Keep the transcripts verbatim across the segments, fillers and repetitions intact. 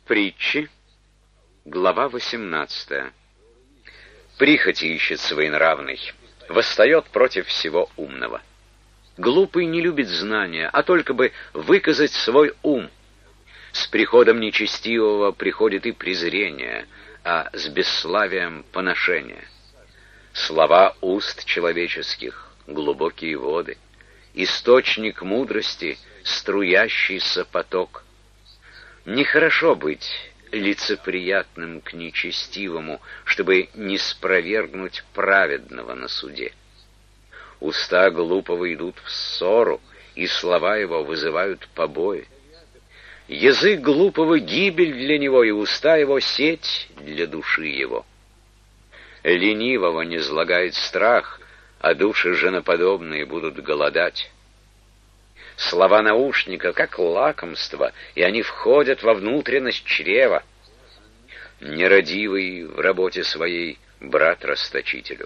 Притчи, глава восемнадцатая. Прихоти ищет своенравный, восстает против всего умного. Глупый не любит знания, а только бы выказать свой ум. С приходом нечестивого приходит и презрение, а с бесславием поношение. Слова уст человеческих — глубокие воды, источник мудрости — струящийся поток. Нехорошо быть лицеприятным к нечестивому, чтобы не спровергнуть праведного на суде. Уста глупого идут в ссору, и слова его вызывают побои. Язык глупого — гибель для него, и уста его — сеть для души его. Ленивого низлагает страх, а души женоподобные будут голодать. Слова наушника, как лакомство, и они входят во внутренность чрева. Нерадивый в работе своей брат расточителю.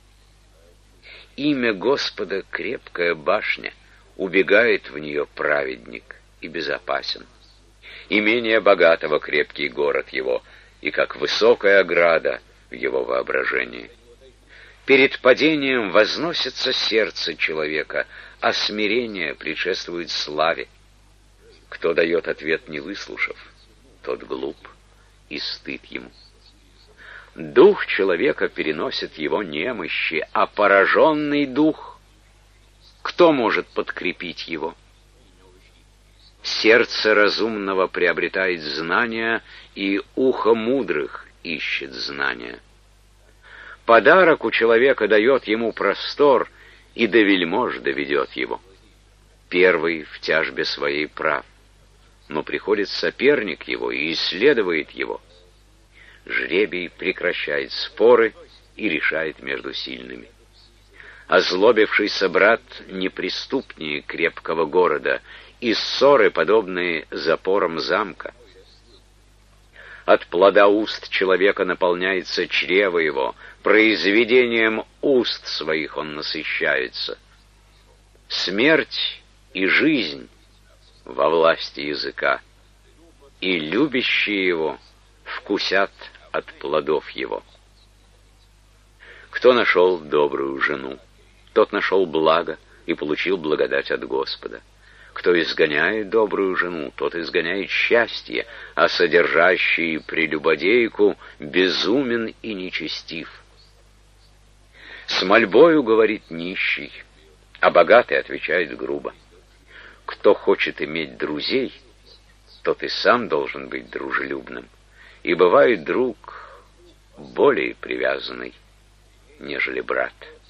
Имя Господа — крепкая башня, убегает в нее праведник и безопасен. Имение богатого — крепкий город его, и как высокая ограда в его воображении. Перед падением возносится сердце человека, а смирение предшествует славе. Кто дает ответ, не выслушав, тот глуп, и стыд ему. Дух человека переносит его немощи, а пораженный дух, кто может подкрепить его? Сердце разумного приобретает знания, и ухо мудрых ищет знания. Подарок у человека дает ему простор, и до вельмож доведет его. Первый в тяжбе своей прав, но приходит соперник его и исследует его. Жребий прекращает споры и решает между сильными. Озлобившийся брат неприступнее крепкого города, и ссоры, подобные запорам замка. От плода уст человека наполняется чрево его, произведением уст своих он насыщается. Смерть и жизнь во власти языка, и любящие его вкусят от плодов его. Кто нашел добрую жену, тот нашел благо и получил благодать от Господа. Кто изгоняет добрую жену, тот изгоняет счастье, а содержащий прелюбодейку безумен и нечестив. С мольбою говорит нищий, а богатый отвечает грубо. Кто хочет иметь друзей, тот и сам должен быть дружелюбным, и бывает друг более привязанный, нежели брат.